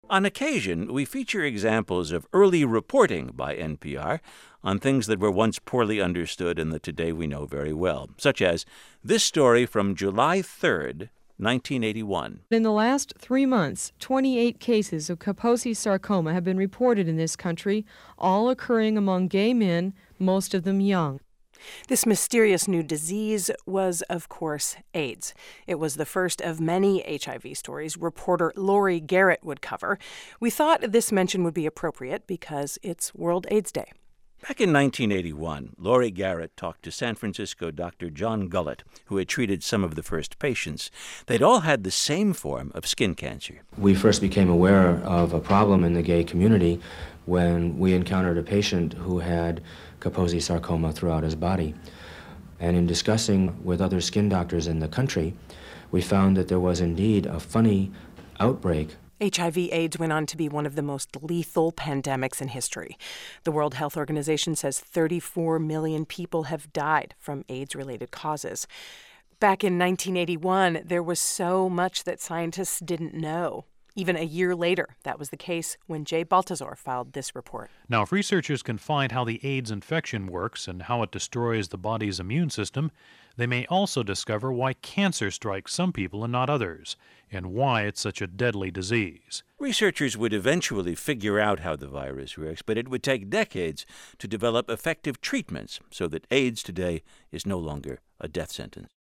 On occasion, we feature examples of early reporting by NPR on things that were once poorly understood and that today we know very well, such as this story from July 3rd, 1981. In the last 3 months, 28 cases of Kaposi sarcoma have been reported in this country, all occurring among gay men, most of them young. This mysterious new disease was, of course, AIDS. It was the first of many HIV stories reporter Laurie Garrett would cover. We thought this mention would be appropriate because it's World AIDS Day. Back in 1981, Laurie Garrett talked to San Francisco Dr. John Gullett, who had treated some of the first patients. They'd all had the same form of skin cancer. We first became aware of a problem in the gay community when we encountered a patient who had Kaposi sarcoma throughout his body. And in discussing with other skin doctors in the country, we found that there was indeed a funny outbreak. HIV/AIDS went on to be one of the most lethal pandemics in history. The World Health Organization says 34 million people have died from AIDS-related causes. Back in 1981, there was so much that scientists didn't know. Even a year later, that was the case when Jay Baltazar filed this report. Now, if researchers can find how the AIDS infection works and how it destroys the body's immune system, they may also discover why cancer strikes some people and not others, and why it's such a deadly disease. Researchers would eventually figure out how the virus works, but it would take decades to develop effective treatments so that AIDS today is no longer a death sentence.